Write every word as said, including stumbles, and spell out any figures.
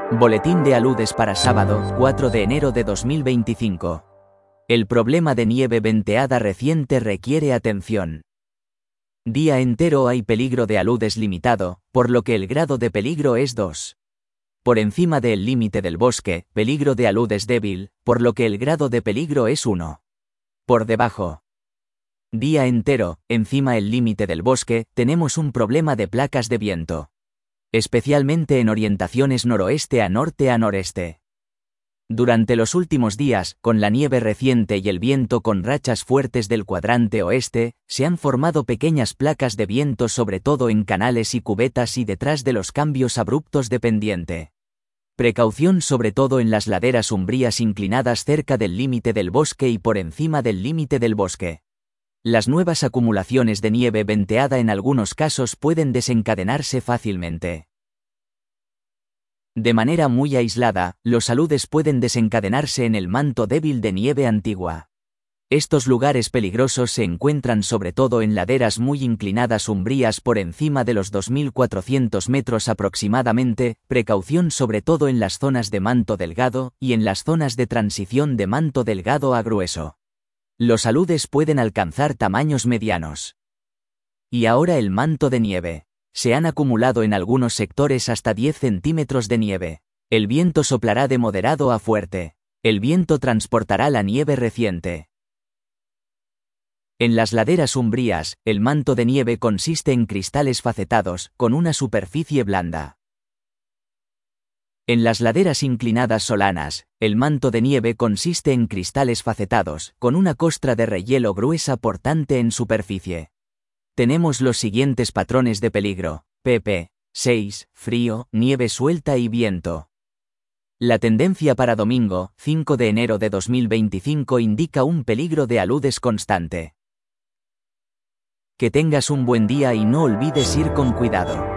Boletín de aludes para sábado, cuatro de enero de dos mil veinticinco. El problema de nieve venteada reciente requiere atención. Día entero hay peligro de aludes limitado, por lo que el grado de peligro es dos. Por encima del límite del bosque, peligro de aludes débil, por lo que el grado de peligro es uno. Por debajo. Día entero, encima el límite del bosque, tenemos un problema de placas de viento. Especialmente en orientaciones noroeste a norte a noreste. Durante los últimos días, con la nieve reciente y el viento con rachas fuertes del cuadrante oeste, se han formado pequeñas placas de viento sobre todo en canales y cubetas y detrás de los cambios abruptos de pendiente. Precaución sobre todo en las laderas umbrías inclinadas cerca del límite del bosque y por encima del límite del bosque. Las nuevas acumulaciones de nieve venteada en algunos casos pueden desencadenarse fácilmente. De manera muy aislada, los aludes pueden desencadenarse en el manto débil de nieve antigua. Estos lugares peligrosos se encuentran sobre todo en laderas muy inclinadas umbrías por encima de los dos mil cuatrocientos metros aproximadamente, precaución sobre todo en las zonas de manto delgado y en las zonas de transición de manto delgado a grueso. Los aludes pueden alcanzar tamaños medianos. Y ahora el manto de nieve. Se han acumulado en algunos sectores hasta diez centímetros de nieve. El viento soplará de moderado a fuerte. El viento transportará la nieve reciente. En las laderas umbrías, el manto de nieve consiste en cristales facetados, con una superficie blanda. En las laderas inclinadas solanas, el manto de nieve consiste en cristales facetados, con una costra de rehielo gruesa portante en superficie. Tenemos los siguientes patrones de peligro: P P seis, frío, nieve suelta y viento. La tendencia para domingo, cinco de enero de dos mil veinticinco indica un peligro de aludes constante. Que tengas un buen día y no olvides ir con cuidado.